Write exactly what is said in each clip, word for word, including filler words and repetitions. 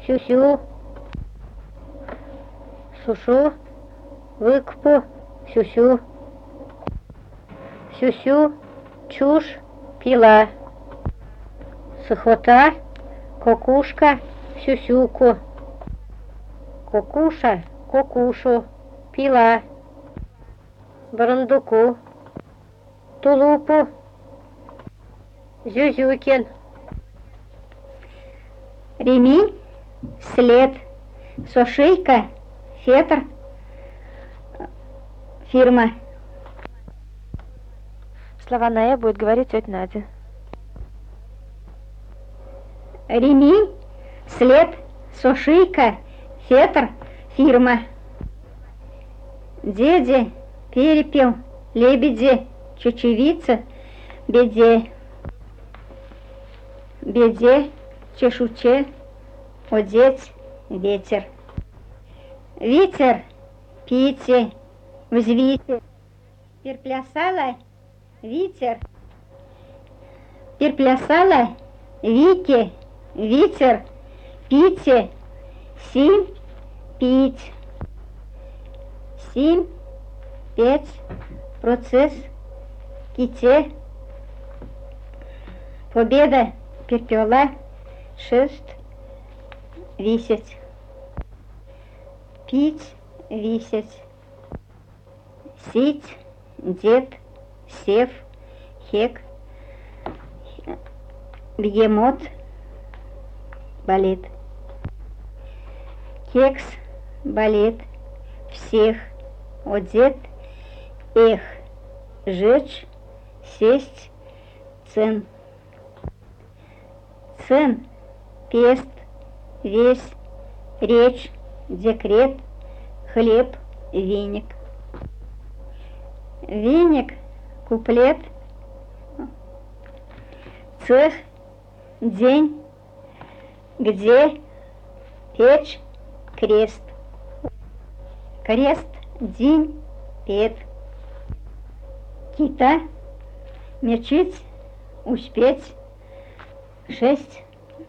сю-сю, сушу, выкупу, сю-сю, сю-сю, чушь, пила, сухота, кукушка, сюсюку, кукуша, кукушу, пила, барандуку, тулупу, зюзюкин, ремень, след, сошейка, фетр, фирма. Слова на «э» будет говорить тетя Надя. Ремень, след, сошейка, фетр, фирма. Деде, перепел, лебеди, чечевица, беде. Беде, чешуче, одеть, ветер. Ветер, пите, взвите. Переплясала, ветер. Переплясала, вики, ветер, пите, сим, пить. Сим, пять, процесс, ките, победа, перпела, шесть, висеть. Пить, висеть. Сить, дед, сев, хек, бегемот, балет. Кекс, балет, всех, одет, эх, жечь, сесть, цен. Цен, пест, весь, речь, декрет, хлеб, веник. Веник, куплет, цех, день, где, печь, крест. Крест, день, пет. Кита, мечить, успеть, шесть.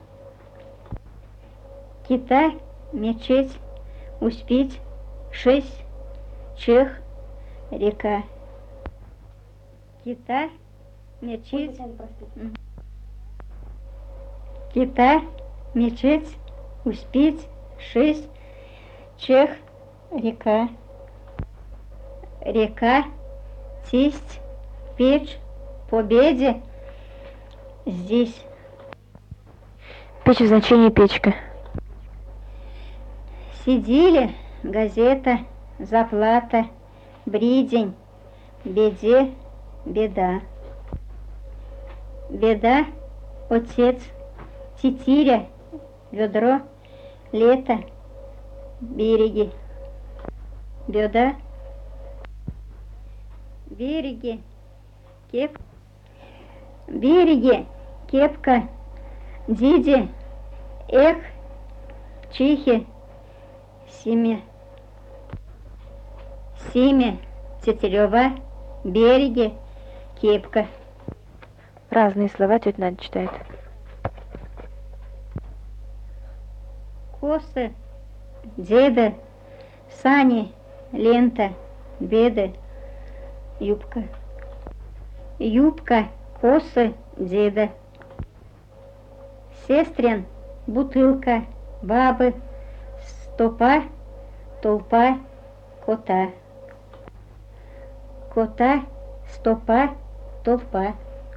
Кита, мечеть, успеть, шесть. Чех, река. Кита, мечеть. Кита, мечеть, успеть, шесть. Чех, река. Река, тесть, печь, победе, здесь. Печь в значении печка. Сидели, газета, заплата, бридень, беде, беда. Беда, отец, тетиря, ведро, лето, береги. Беда, береги, кеп, береги, кепка, диди, эх, чихи, семя, семя, тетерева, береги, кепка. Разные слова тетя Надя читает. Косы, деда, сани, лента, беды, юбка. Юбка, косы, деда. Сестрин, бутылка, бабы, стопа, толпа, кота. Кота, стопа, толпа.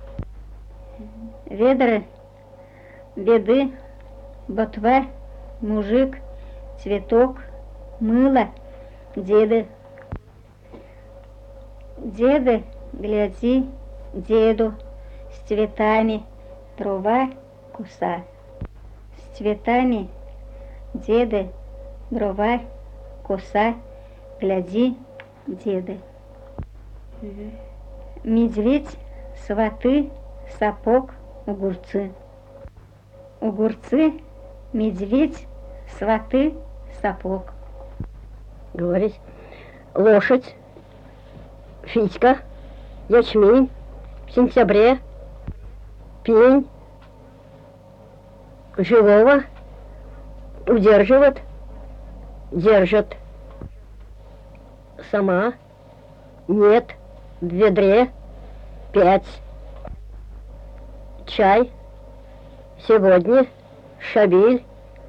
Ведры, беды, ботва, мужик, цветок, мыло, деды. Деды, гляди, деду, с цветами, трава, куса. С цветами, деды, дрова, коса, гляди, деды. Медведь, сваты, сапог, огурцы. Огурцы, медведь, сваты, сапог. Говорить. Лошадь, Фитька, ячмень, в сентябре, пень, живого, Удерживает, держит. Сама, нет, в ведре, пять. Чай, сегодня, шабель,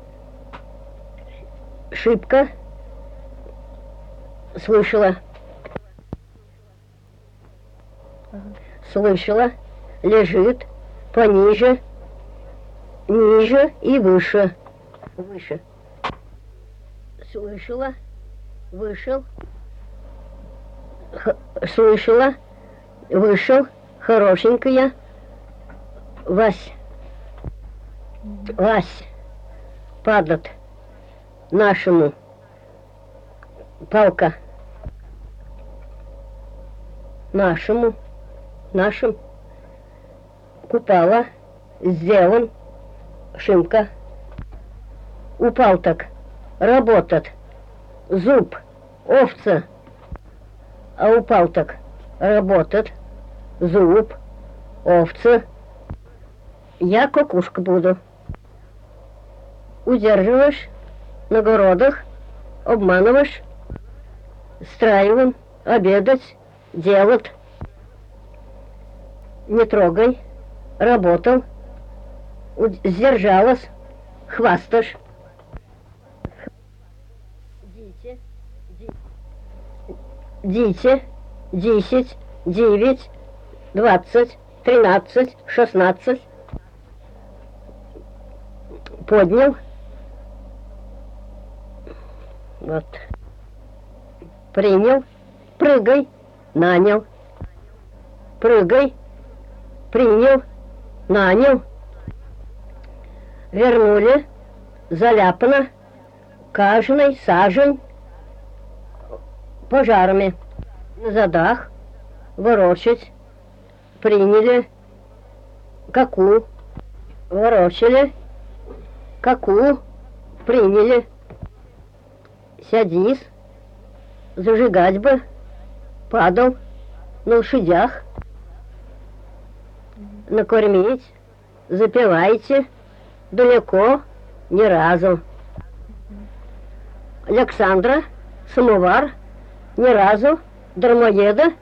шибко, слышала. Слышала, лежит, пониже, ниже и выше. Выше. Слышала, вышел, х слышала, вышел, хорошенькая. Вась, Вась, падает нашему, палка, нашему, нашим, купала, сделан, шимка, упал так, работает, зуб, овца, а упал так, работает, зуб, овца. Я кукушка буду. Удерживаешь на городах, обманываешь, страиваем, обедать, делать. Не трогай, работал, сдержалась, хвастаешь. Дите, дите, десять, девять, двадцать, тринадцать, шестнадцать. Поднял. Вот. Принял. Прыгай. Нанял. Прыгай. Принял. Нанял. Вернули. Заляпано. Каждый сажень пожарами. На задах. Ворочать. Приняли. Каку. Ворочали. Какую приняли. Сядись, зажигать бы, падал на лошадях, накормить, запивайте, далеко, ни разу. Александра, самовар, ни разу, дармоеда,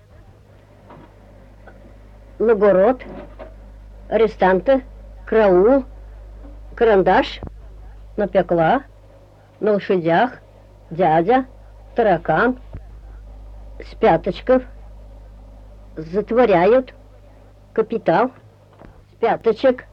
нагород, арестанты, караул, карандаш, напекла, на лошадях, дядя, таракан, с пяточков, затворяют, капитал, с пяточек,